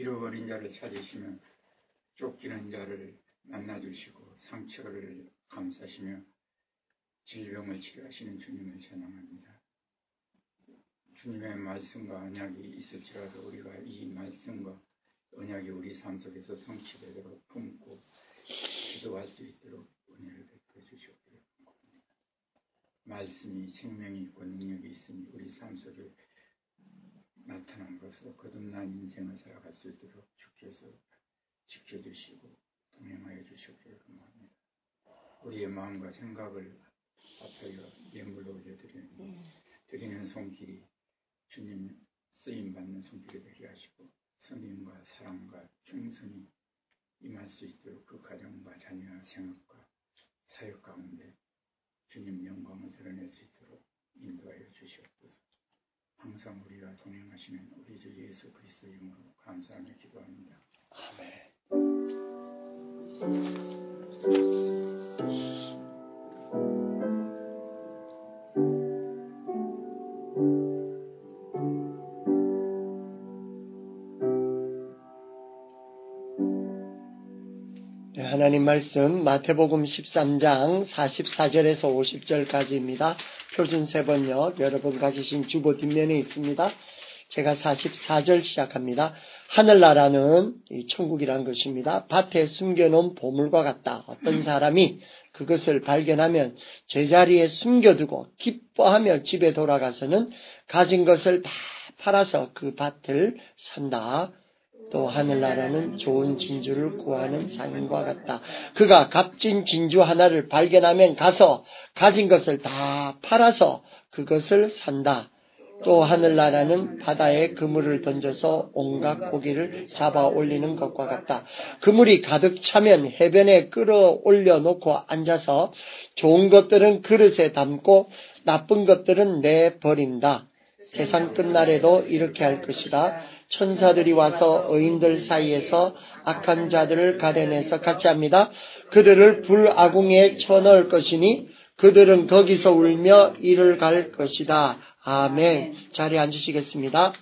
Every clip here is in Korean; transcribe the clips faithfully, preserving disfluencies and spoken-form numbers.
잃어버린 자를 찾으시며 쫓기는 자를 만나주시고 상처를 감싸시며 질병을 치료하시는 주님을 찬양합니다. 주님의 말씀과 언약이 있을지라도 우리가 이 말씀과 언약이 우리 삶 속에서 성취되도록 품고 기도할 수 있도록 은혜를 베풀어 주시옵기를 바랍니다. 말씀이 생명이 있고 능력이 있으니 우리 삶 속에 나타남으로써 거듭난 인생을 살아갈 수 있도록 주께서 지켜주시고 동행하여 주시옵기를 바랍니다. 우리의 마음과 생각을 합하여 예물로 올려드리는 드리는 손길이 주님 쓰임받는 손길이 되게 하시고 성인과 사랑과 충성이 임할 수 있도록 그 가정과 자녀와 생업과 사역 가운데 주님 영광을 드러낼 수 있도록 인도하여 주시옵소서. 항상 우리와 동행하시는 우리 주 예수 그리스도의 이름으로 감사하며 기도합니다. 아멘. 하나님 말씀 마태복음 십삼 장 사십사 절에서 오십 절까지입니다. 표준 세 번역 여러분 가지신 주보 뒷면에 있습니다. 제가 사십사 절 시작합니다. 하늘나라는 이 천국이란 것입니다. 밭에 숨겨놓은 보물과 같다. 어떤 사람이 그것을 발견하면 제자리에 숨겨두고 기뻐하며 집에 돌아가서는 가진 것을 다 팔아서 그 밭을 산다. 또 하늘나라는 좋은 진주를 구하는 상인과 같다. 그가 값진 진주 하나를 발견하면 가서 가진 것을 다 팔아서 그것을 산다. 또 하늘나라는 바다에 그물을 던져서 온갖 고기를 잡아 올리는 것과 같다. 그물이 가득 차면 해변에 끌어올려 놓고 앉아서 좋은 것들은 그릇에 담고 나쁜 것들은 내버린다. 세상 끝날에도 이렇게 할 것이다. 천사들이 와서 의인들 사이에서 악한 자들을 가려내서 같이 합니다. 그들을 불아궁에 쳐넣을 것이니 그들은 거기서 울며 이를 갈 것이다. 아멘. 자리에 앉으시겠습니다.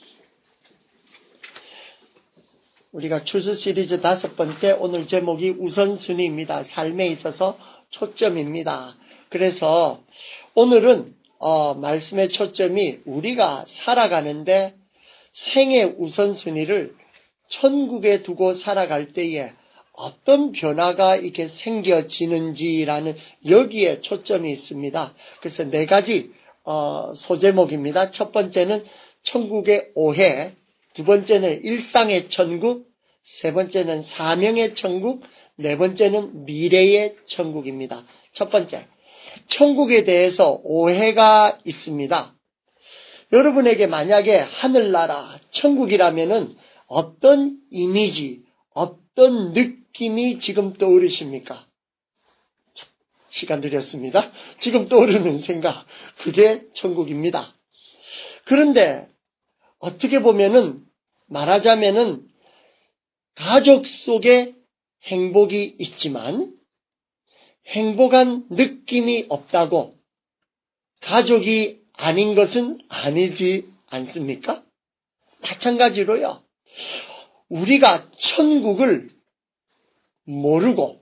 우리가 추수 시리즈 다섯 번째, 오늘 제목이 우선순위입니다. 삶에 있어서 초점입니다. 그래서 오늘은 어, 말씀의 초점이 우리가 살아가는데 생의 우선순위를 천국에 두고 살아갈 때에 어떤 변화가 이렇게 생겨지는지라는 여기에 초점이 있습니다. 그래서 네 가지 어, 소제목입니다. 첫 번째는 천국의 오해, 두 번째는 일상의 천국, 세 번째는 사명의 천국, 네 번째는 미래의 천국입니다. 첫 번째, 천국에 대해서 오해가 있습니다. 여러분에게 만약에 하늘나라, 천국이라면은 어떤 이미지, 어떤 느낌이 지금 떠오르십니까? 시간 드렸습니다. 지금 떠오르는 생각, 그게 천국입니다. 그런데 어떻게 보면은 말하자면은 가족 속에 행복이 있지만 행복한 느낌이 없다고 가족이 아닌 것은 아니지 않습니까? 마찬가지로요. 우리가 천국을 모르고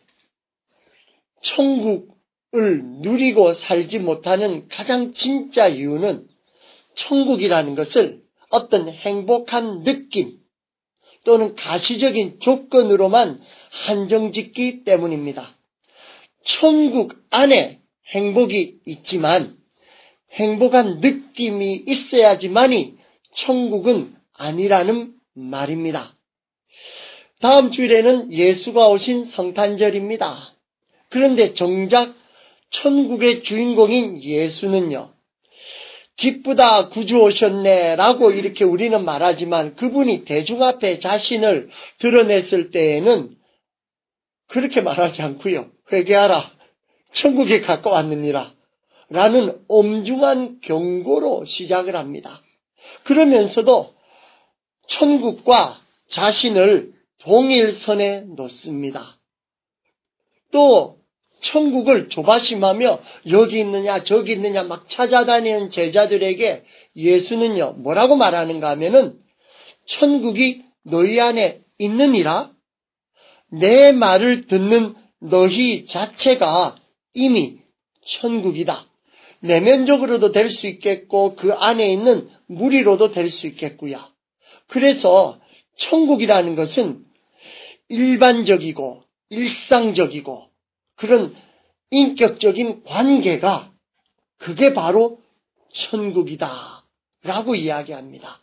천국을 누리고 살지 못하는 가장 진짜 이유는 천국이라는 것을 어떤 행복한 느낌 또는 가시적인 조건으로만 한정짓기 때문입니다. 천국 안에 행복이 있지만 행복한 느낌이 있어야지만이 천국은 아니라는 말입니다. 다음 주일에는 예수가 오신 성탄절입니다. 그런데 정작 천국의 주인공인 예수는요, 기쁘다 구주 오셨네 라고 이렇게 우리는 말하지만 그분이 대중 앞에 자신을 드러냈을 때에는 그렇게 말하지 않고요. 회개하라, 천국에 가까웠느니라 라는 엄중한 경고로 시작을 합니다. 그러면서도 천국과 자신을 동일선에 놓습니다. 또 천국을 조바심하며 여기 있느냐 저기 있느냐 막 찾아다니는 제자들에게 예수는요 뭐라고 말하는가 하면은 천국이 너희 안에 있느니라. 내 말을 듣는 너희 자체가 이미 천국이다. 내면적으로도 될 수 있겠고 그 안에 있는 무리로도 될 수 있겠고요. 그래서 천국이라는 것은 일반적이고 일상적이고 그런 인격적인 관계가 그게 바로 천국이다 라고 이야기합니다.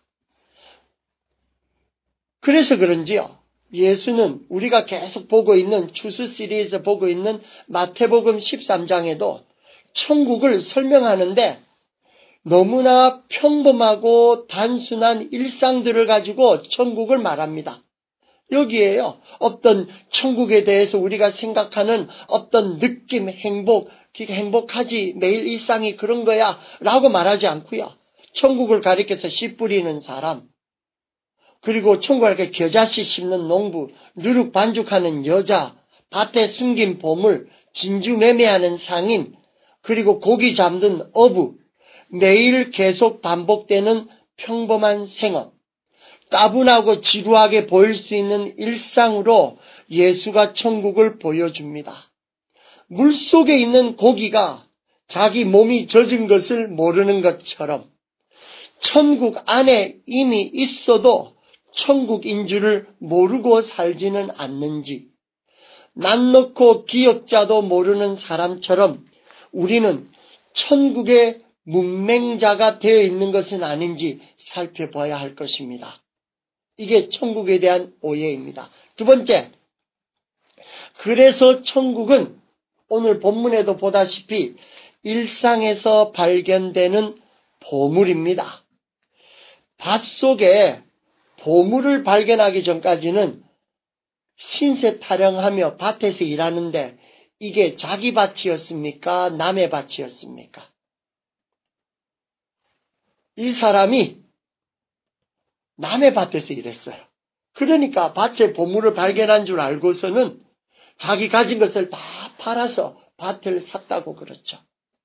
그래서 그런지요, 예수는 우리가 계속 보고 있는 추수 시리즈에서 보고 있는 마태복음 십삼 장에도 천국을 설명하는데 너무나 평범하고 단순한 일상들을 가지고 천국을 말합니다. 여기에요, 어떤 천국에 대해서 우리가 생각하는 어떤 느낌, 행복, 행복하지, 매일 일상이 그런 거야 라고 말하지 않고요. 천국을 가리켜서 씨 뿌리는 사람, 그리고 천국을 가리켜 겨자씨 심는 농부, 누룩 반죽하는 여자, 밭에 숨긴 보물, 진주 매매하는 상인, 그리고 고기 잡는 어부, 매일 계속 반복되는 평범한 생업, 따분하고 지루하게 보일 수 있는 일상으로 예수가 천국을 보여줍니다. 물속에 있는 고기가 자기 몸이 젖은 것을 모르는 것처럼 천국 안에 이미 있어도 천국인 줄을 모르고 살지는 않는지, 낯 놓고 기억자도 모르는 사람처럼 우리는 천국의 문맹자가 되어 있는 것은 아닌지 살펴봐야 할 것입니다. 이게 천국에 대한 오해입니다. 두 번째, 그래서 천국은 오늘 본문에도 보다시피 일상에서 발견되는 보물입니다. 밭 속에 보물을 발견하기 전까지는 신세 타령하며 밭에서 일하는데 이게 자기 밭이었습니까? 남의 밭이었습니까? 이 사람이 남의 밭에서 일했어요. 그러니까 밭에 보물을 발견한 줄 알고서는 자기 가진 것을 다 팔아서 밭을 샀다고 그렇죠.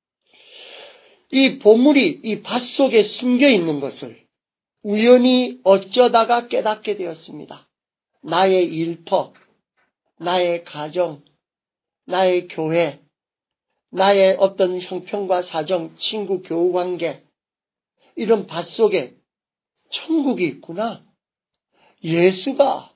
이 보물이 이 밭 속에 숨겨 있는 것을 우연히 어쩌다가 깨닫게 되었습니다. 나의 일터, 나의 가정, 나의 교회, 나의 어떤 형편과 사정, 친구, 교우관계, 이런 밭 속에 천국이 있구나. 예수가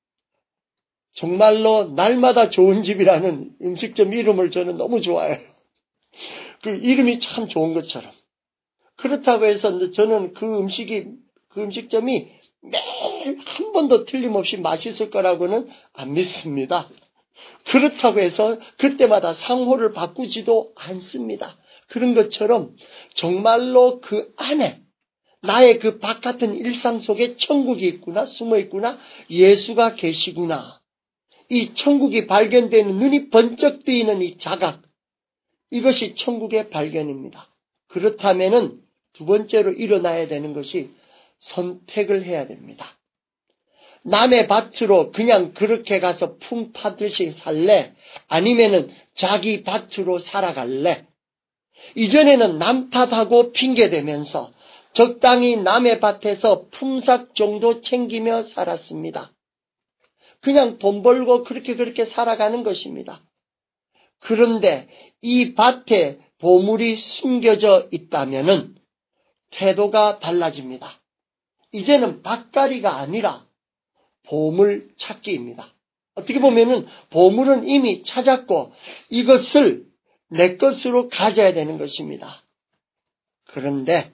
정말로 날마다 좋은 집이라는 음식점 이름을 저는 너무 좋아해요. 그 이름이 참 좋은 것처럼. 그렇다고 해서 저는 그 음식이, 그 음식점이 매일 한 번도 틀림없이 맛있을 거라고는 안 믿습니다. 그렇다고 해서 그때마다 상호를 바꾸지도 않습니다. 그런 것처럼 정말로 그 안에 나의 그 밭 같은 일상 속에 천국이 있구나, 숨어 있구나, 예수가 계시구나. 이 천국이 발견되는 눈이 번쩍 뜨이는 이 자각, 이것이 천국의 발견입니다. 그렇다면은 두 번째로 일어나야 되는 것이 선택을 해야 됩니다. 남의 밭으로 그냥 그렇게 가서 품 파듯이 살래? 아니면은 자기 밭으로 살아갈래? 이전에는 남 탓하고 핑계대면서 적당히 남의 밭에서 품삯 정도 챙기며 살았습니다. 그냥 돈 벌고 그렇게 그렇게 살아가는 것입니다. 그런데 이 밭에 보물이 숨겨져 있다면은 태도가 달라집니다. 이제는 밭갈이가 아니라 보물 찾기입니다. 어떻게 보면은 보물은 이미 찾았고 이것을 내 것으로 가져야 되는 것입니다. 그런데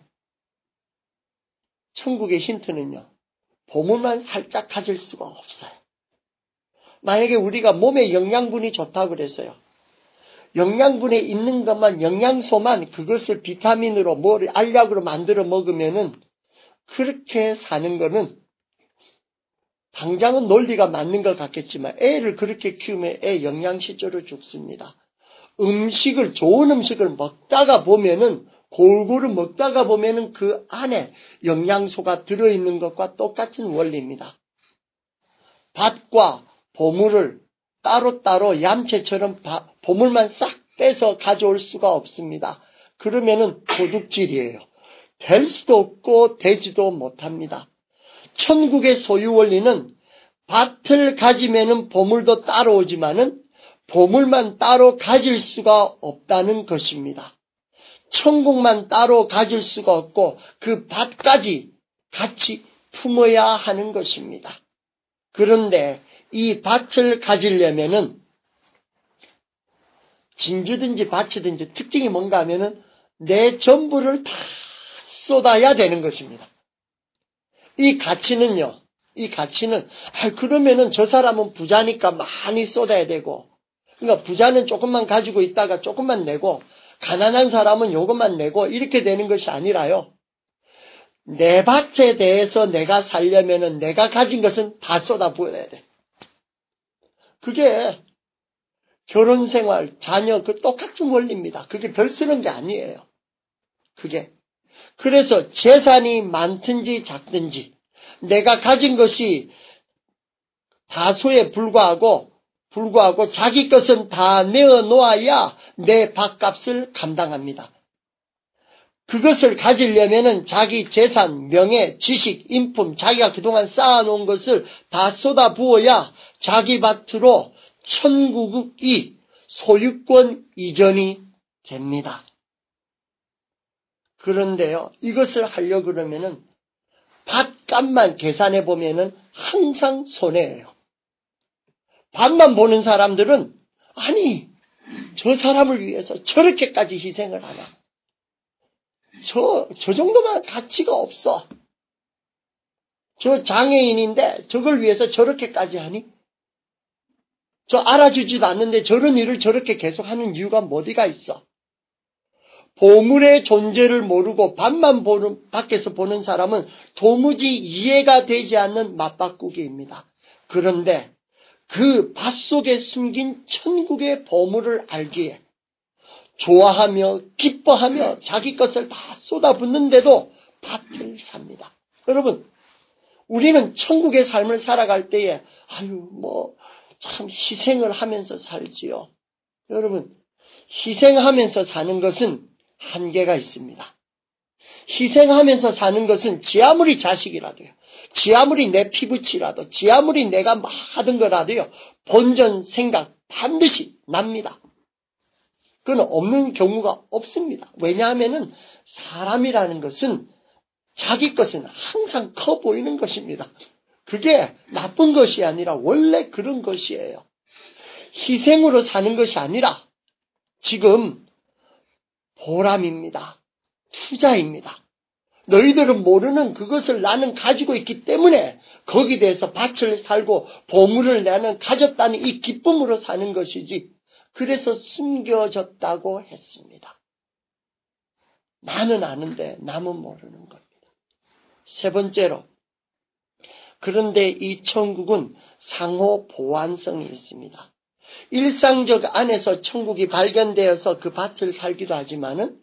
천국의 힌트는요, 보물만 살짝 가질 수가 없어요. 만약에 우리가 몸에 영양분이 좋다고 그랬어요. 영양분에 있는 것만, 영양소만 그것을 비타민으로, 뭐 알약으로 만들어 먹으면은 그렇게 사는 거는 당장은 논리가 맞는 것 같겠지만 애를 그렇게 키우면 애 영양실조로 죽습니다. 음식을, 좋은 음식을 먹다가 보면은, 골고루 먹다가 보면은 그 안에 영양소가 들어있는 것과 똑같은 원리입니다. 밭과 보물을 따로따로 얌체처럼 보물만 싹 빼서 가져올 수가 없습니다. 그러면은 도둑질이에요. 될 수도 없고 되지도 못합니다. 천국의 소유 원리는 밭을 가지면은 보물도 따라오지만은 보물만 따로 가질 수가 없다는 것입니다. 천국만 따로 가질 수가 없고 그 밭까지 같이 품어야 하는 것입니다. 그런데 이 밭을 가지려면은 진주든지 밭이든지 특징이 뭔가 하면은 내 전부를 다 쏟아야 되는 것입니다. 이 가치는요, 이 가치는, 아, 그러면은 저 사람은 부자니까 많이 쏟아야 되고, 그러니까 부자는 조금만 가지고 있다가 조금만 내고, 가난한 사람은 요것만 내고, 이렇게 되는 것이 아니라요. 내 밭에 대해서 내가 살려면은 내가 가진 것은 다 쏟아 부어야 돼. 그게 결혼 생활, 자녀, 그 똑같은 원리입니다. 그게 별쓰는 게 아니에요. 그게. 그래서 재산이 많든지 작든지 내가 가진 것이 다소에 불과하고 불구하고 자기 것은 다 내어놓아야 내 밭값을 감당합니다. 그것을 가지려면은 자기 재산, 명예, 지식, 인품, 자기가 그동안 쌓아놓은 것을 다 쏟아부어야 자기 밭으로 천국이 소유권 이전이 됩니다. 그런데요, 이것을 하려고 그러면은 밭값만 계산해 보면은 항상 손해예요. 밭만 보는 사람들은 아니 저 사람을 위해서 저렇게까지 희생을 하나? 저, 저 정도만 가치가 없어. 저 장애인인데 저걸 위해서 저렇게까지 하니? 저 알아주지도 않는데 저런 일을 저렇게 계속하는 이유가 어디가 있어? 보물의 존재를 모르고 밭만 보는, 밖에서 보는 사람은 도무지 이해가 되지 않는 맞바꾸기입니다. 그런데 그 밭 속에 숨긴 천국의 보물을 알기에 좋아하며 기뻐하며 자기 것을 다 쏟아붓는데도 밭을 삽니다. 여러분, 우리는 천국의 삶을 살아갈 때에 아유 뭐 참 희생을 하면서 살지요. 여러분, 희생하면서 사는 것은 한계가 있습니다. 희생하면서 사는 것은 지 아무리 자식이라도요. 지 아무리 내 피부치라도 지 아무리 내가 막 하던 거라도요. 본전 생각 반드시 납니다. 그건 없는 경우가 없습니다. 왜냐하면은 사람이라는 것은 자기 것은 항상 커 보이는 것입니다. 그게 나쁜 것이 아니라 원래 그런 것이에요. 희생으로 사는 것이 아니라 지금 보람입니다. 투자입니다. 너희들은 모르는 그것을 나는 가지고 있기 때문에 거기에 대해서 밭을 살고 보물을 나는 가졌다는 이 기쁨으로 사는 것이지 그래서 숨겨졌다고 했습니다. 나는 아는데 남은 모르는 겁니다. 세 번째로, 그런데 이 천국은 상호 보완성이 있습니다. 일상적 안에서 천국이 발견되어서 그 밭을 살기도 하지만은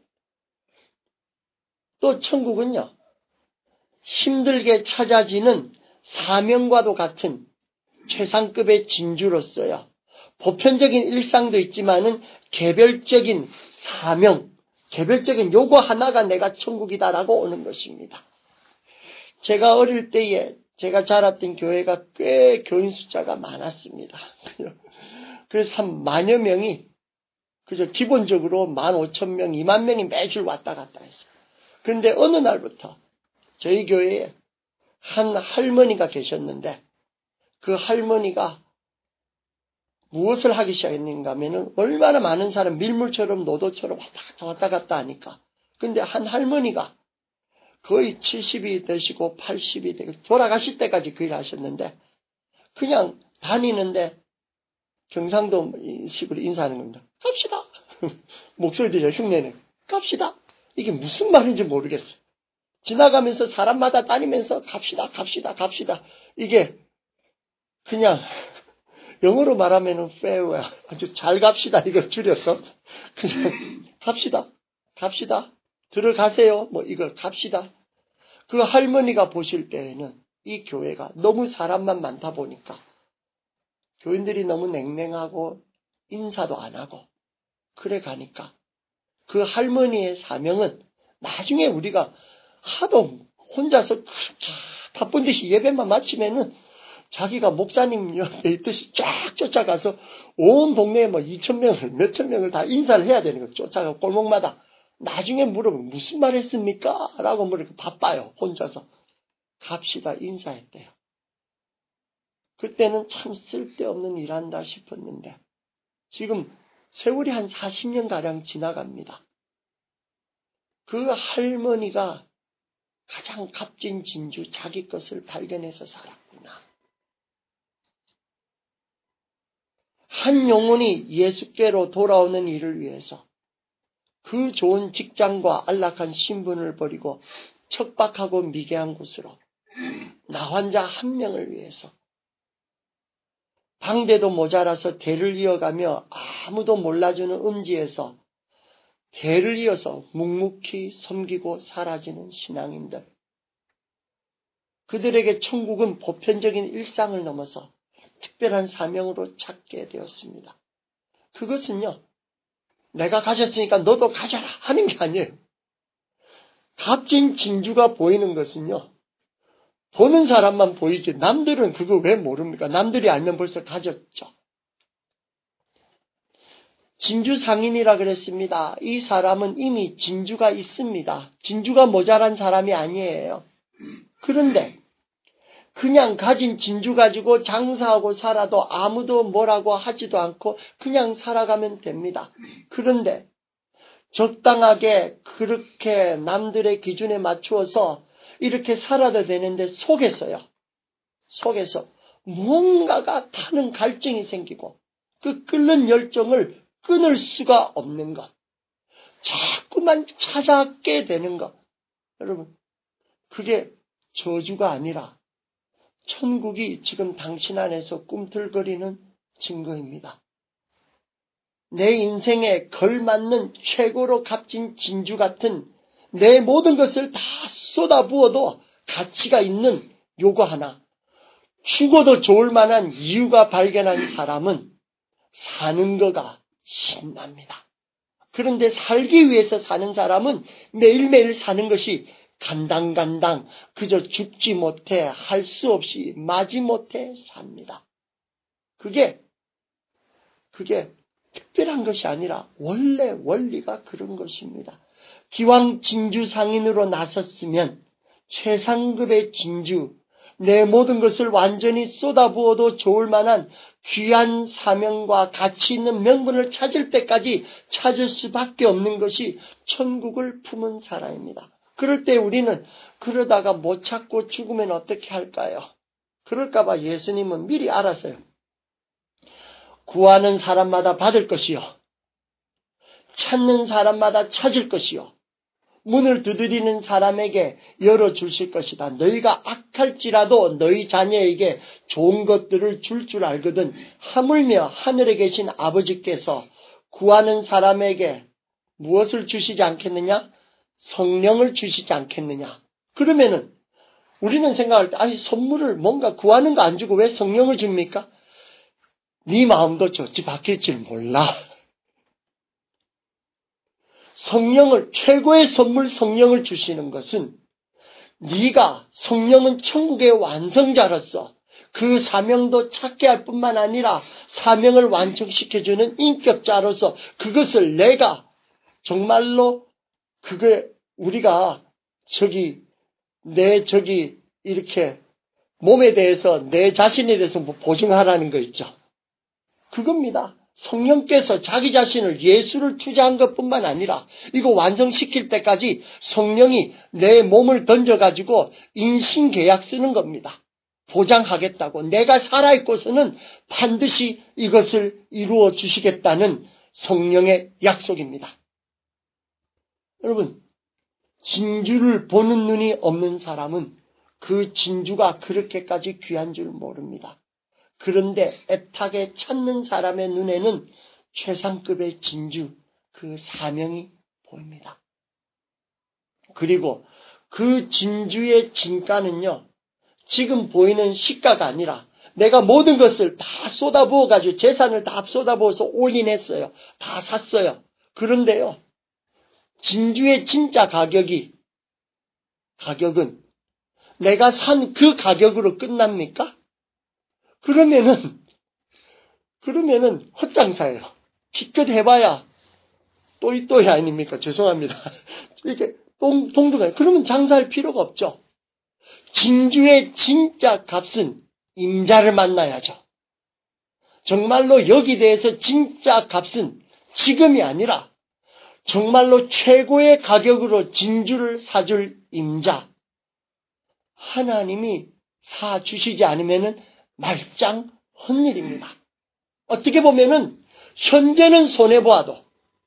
또 천국은요, 힘들게 찾아지는 사명과도 같은 최상급의 진주로서요, 보편적인 일상도 있지만은 개별적인 사명, 개별적인 요거 하나가 내가 천국이다라고 오는 것입니다. 제가 어릴 때에 제가 자랐던 교회가 꽤 교인 숫자가 많았습니다. 그래서 한 만여 명이 그저 기본적으로 만 오천 명, 이만 명이 매주 왔다 갔다 했어요. 그런데 어느 날부터 저희 교회에 한 할머니가 계셨는데 그 할머니가 무엇을 하기 시작했는가 하면은 얼마나 많은 사람 밀물처럼 노도처럼 왔다 갔다 왔다 갔다 하니까. 근데 한 할머니가 거의 칠십이 되시고 팔십이 되고 돌아가실 때까지 그 일을 하셨는데 그냥 다니는데 경상도 식으로 인사하는 겁니다. 갑시다. 목소리 들려 흉내는. 갑시다. 이게 무슨 말인지 모르겠어요. 지나가면서 사람마다 다니면서 갑시다 갑시다 갑시다. 이게 그냥 영어로 말하면은 farewell, 아주 잘 갑시다 이걸 줄여서 그냥 갑시다, 갑시다, 들어가세요, 뭐 이걸 갑시다. 그 할머니가 보실 때에는 이 교회가 너무 사람만 많다 보니까 교인들이 너무 냉랭하고 인사도 안 하고 그래 가니까 그 할머니의 사명은 나중에 우리가 하도 혼자서 그렇게 바쁜 듯이 예배만 마치면은 자기가 목사님 옆에 있듯이 쫙 쫓아가서 온 동네에 뭐 이천 명을 몇천 명을 다 인사를 해야 되는 거죠. 쫓아가 골목마다. 나중에 물어보면 무슨 말 했습니까? 라고 물으니까 바빠요. 혼자서. 갑시다 인사했대요. 그때는 참 쓸데없는 일한다 싶었는데 지금 세월이 한 사십 년가량 지나갑니다. 그 할머니가 가장 값진 진주 자기 것을 발견해서 살았구나. 한 영혼이 예수께로 돌아오는 일을 위해서 그 좋은 직장과 안락한 신분을 버리고 척박하고 미개한 곳으로 나 환자 한 명을 위해서 방대도 모자라서 대를 이어가며 아무도 몰라주는 음지에서 대를 이어서 묵묵히 섬기고 사라지는 신앙인들. 그들에게 천국은 보편적인 일상을 넘어서 특별한 사명으로 찾게 되었습니다. 그것은요, 내가 가졌으니까 너도 가져라 하는 게 아니에요. 값진 진주가 보이는 것은요, 보는 사람만 보이지 남들은 그거 왜 모릅니까? 남들이 알면 벌써 가졌죠. 진주 상인이라 그랬습니다. 이 사람은 이미 진주가 있습니다. 진주가 모자란 사람이 아니에요. 그런데 그냥 가진 진주 가지고 장사하고 살아도 아무도 뭐라고 하지도 않고 그냥 살아가면 됩니다. 그런데 적당하게 그렇게 남들의 기준에 맞추어서 이렇게 살아도 되는데 속에서요. 속에서 무언가가 타는 갈증이 생기고 그 끓는 열정을 끊을 수가 없는 것. 자꾸만 찾아게 되는 것. 여러분, 그게 저주가 아니라 천국이 지금 당신 안에서 꿈틀거리는 증거입니다. 내 인생에 걸맞는 최고로 값진 진주 같은 내 모든 것을 다 쏟아부어도 가치가 있는 요거 하나. 죽어도 좋을 만한 이유가 발견한 사람은 사는 거가 신납니다. 그런데 살기 위해서 사는 사람은 매일매일 사는 것이 간당간당 그저 죽지 못해 할 수 없이 마지 못해 삽니다. 그게 그게 특별한 것이 아니라 원래 원리가 그런 것입니다. 기왕 진주 상인으로 나섰으면 최상급의 진주, 내 모든 것을 완전히 쏟아부어도 좋을 만한 귀한 사명과 가치 있는 명분을 찾을 때까지 찾을 수밖에 없는 것이 천국을 품은 사람입니다. 그럴 때 우리는 그러다가 못 찾고 죽으면 어떻게 할까요? 그럴까 봐 예수님은 미리 알았어요. 구하는 사람마다 받을 것이요. 찾는 사람마다 찾을 것이요. 문을 두드리는 사람에게 열어주실 것이다. 너희가 악할지라도 너희 자녀에게 좋은 것들을 줄 줄 알거든. 하물며 하늘에 계신 아버지께서 구하는 사람에게 무엇을 주시지 않겠느냐? 성령을 주시지 않겠느냐? 그러면은 우리는 생각할 때 아니 선물을 뭔가 구하는 거 안 주고 왜 성령을 줍니까? 네 마음도 좋지 바뀔 줄 몰라. 성령을 최고의 선물 성령을 주시는 것은 네가 성령은 천국의 완성자로서 그 사명도 찾게 할 뿐만 아니라 사명을 완성시켜주는 인격자로서 그것을 내가 정말로 그게 우리가 저기 내 저기 이렇게 몸에 대해서 내 자신에 대해서 뭐 보증하라는 거 있죠. 그겁니다. 성령께서 자기 자신을 예수를 투자한 것뿐만 아니라 이거 완성시킬 때까지 성령이 내 몸을 던져가지고 인신계약 쓰는 겁니다. 보장하겠다고 내가 살아있고서는 반드시 이것을 이루어 주시겠다는 성령의 약속입니다. 여러분, 진주를 보는 눈이 없는 사람은 그 진주가 그렇게까지 귀한 줄 모릅니다. 그런데 애타게 찾는 사람의 눈에는 최상급의 진주, 그 사명이 보입니다. 그리고 그 진주의 진가는요, 지금 보이는 시가가 아니라 내가 모든 것을 다 쏟아부어가지고 재산을 다 쏟아부어서 올인했어요. 다 샀어요. 그런데요, 진주의 진짜 가격이, 가격은 내가 산 그 가격으로 끝납니까? 그러면은, 그러면은 헛장사예요. 기껏 해봐야 또이 또이 아닙니까? 죄송합니다. 이게 동, 동등해요. 그러면 장사할 필요가 없죠. 진주의 진짜 값은 임자를 만나야죠. 정말로 여기 대해서 진짜 값은 지금이 아니라 정말로 최고의 가격으로 진주를 사줄 임자. 하나님이 사주시지 않으면 말짱 헛일입니다. 어떻게 보면은 현재는 손해보아도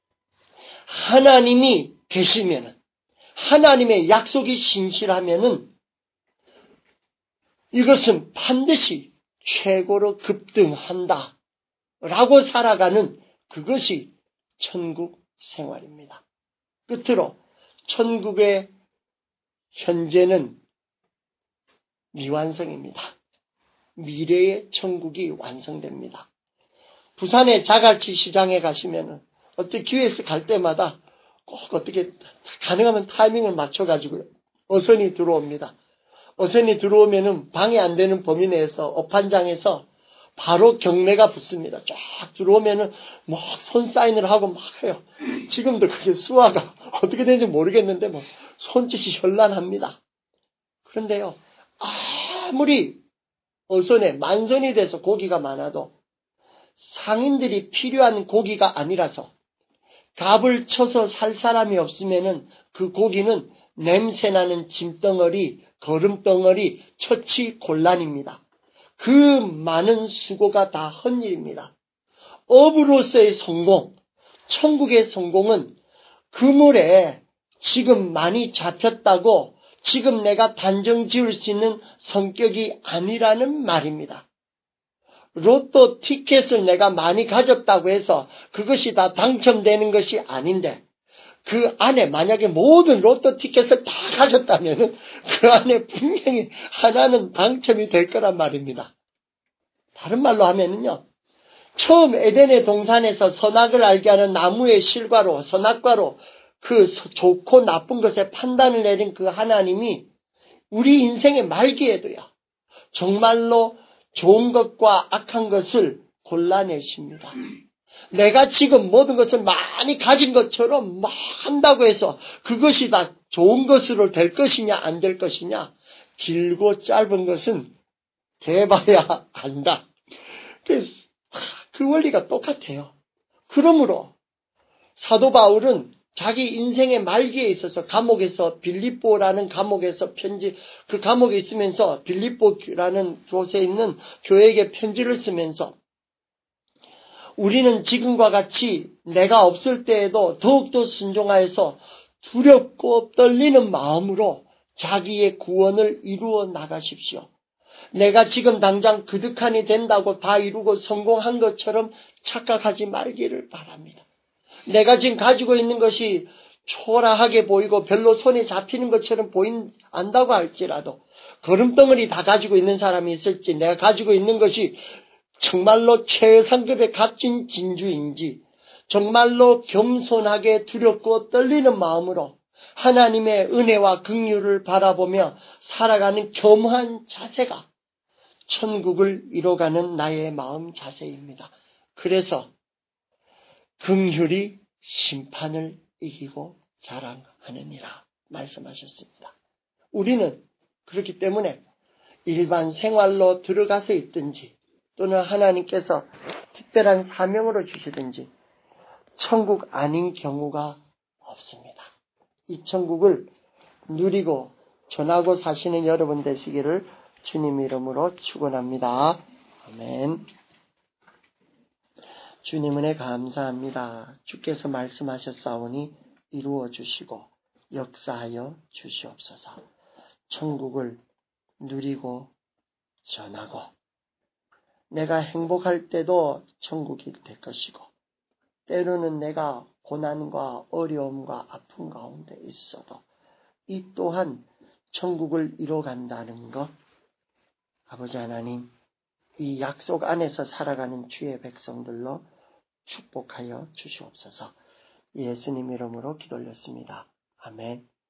하나님이 계시면은, 하나님의 약속이 신실하면은 이것은 반드시 최고로 급등한다 라고 살아가는 그것이 천국 생활입니다. 끝으로 천국의 현재는 미완성입니다. 미래의 천국이 완성됩니다. 부산의 자갈치 시장에 가시면은 어떻게 기회에서 갈 때마다 꼭 어떻게 가능하면 타이밍을 맞춰가지고요. 어선이 들어옵니다. 어선이 들어오면은 방해 안 되는 범위 내에서 업판장에서 바로 경매가 붙습니다. 쫙 들어오면은 막 손 사인을 하고 막 해요. 지금도 그게 수화가 어떻게 되는지 모르겠는데 뭐 손짓이 현란합니다. 그런데요, 아무리 어선에 만선이 돼서 고기가 많아도 상인들이 필요한 고기가 아니라서 값을 쳐서 살 사람이 없으면은 그 고기는 냄새나는 짐덩어리, 거름덩어리, 처치 곤란입니다. 그 많은 수고가 다 헛일입니다. 업으로서의 성공, 천국의 성공은 그물에 지금 많이 잡혔다고 지금 내가 단정 지을 수 있는 성격이 아니라는 말입니다. 로또 티켓을 내가 많이 가졌다고 해서 그것이 다 당첨되는 것이 아닌데, 그 안에 만약에 모든 로또 티켓을 다 가졌다면 그 안에 분명히 하나는 당첨이 될 거란 말입니다. 다른 말로 하면은요, 처음 에덴의 동산에서 선악을 알게 하는 나무의 실과로, 선악과로 그 좋고 나쁜 것에 판단을 내린 그 하나님이 우리 인생의 말기에도요, 정말로 좋은 것과 악한 것을 골라내십니다. 내가 지금 모든 것을 많이 가진 것처럼 막 한다고 해서 그것이 다 좋은 것으로 될 것이냐 안 될 것이냐, 길고 짧은 것은 대봐야 안다. 그, 그 원리가 똑같아요. 그러므로 사도 바울은 자기 인생의 말기에 있어서 감옥에서 빌립보라는 감옥에서 편지, 그 감옥에 있으면서 빌립보라는 곳에 있는 교회에게 편지를 쓰면서 우리는 지금과 같이 내가 없을 때에도 더욱더 순종하여서 두렵고 떨리는 마음으로 자기의 구원을 이루어 나가십시오. 내가 지금 당장 그득한이 된다고 다 이루고 성공한 것처럼 착각하지 말기를 바랍니다. 내가 지금 가지고 있는 것이 초라하게 보이고 별로 손에 잡히는 것처럼 보인다고 할지라도 거름덩어리 다 가지고 있는 사람이 있을지, 내가 가지고 있는 것이 정말로 최상급의 값진 진주인지 정말로 겸손하게 두렵고 떨리는 마음으로 하나님의 은혜와 긍휼을 바라보며 살아가는 겸허한 자세가 천국을 이뤄가는 나의 마음 자세입니다. 그래서 긍휼이 심판을 이기고 자랑하느니라 말씀하셨습니다. 우리는 그렇기 때문에 일반 생활로 들어가서 있든지 또는 하나님께서 특별한 사명으로 주시든지 천국 아닌 경우가 없습니다. 이 천국을 누리고 전하고 사시는 여러분 되시기를 주님 이름으로 축원합니다. 아멘. 주님 은혜 감사합니다. 주께서 말씀하셨사오니 이루어 주시고 역사하여 주시옵소서. 천국을 누리고 전하고 내가 행복할 때도 천국이 될 것이고 때로는 내가 고난과 어려움과 아픔 가운데 있어도 이 또한 천국을 이뤄간다는 것, 아버지 하나님, 이 약속 안에서 살아가는 주의 백성들로 축복하여 주시옵소서. 예수님 이름으로 기도 올렸습니다. 아멘.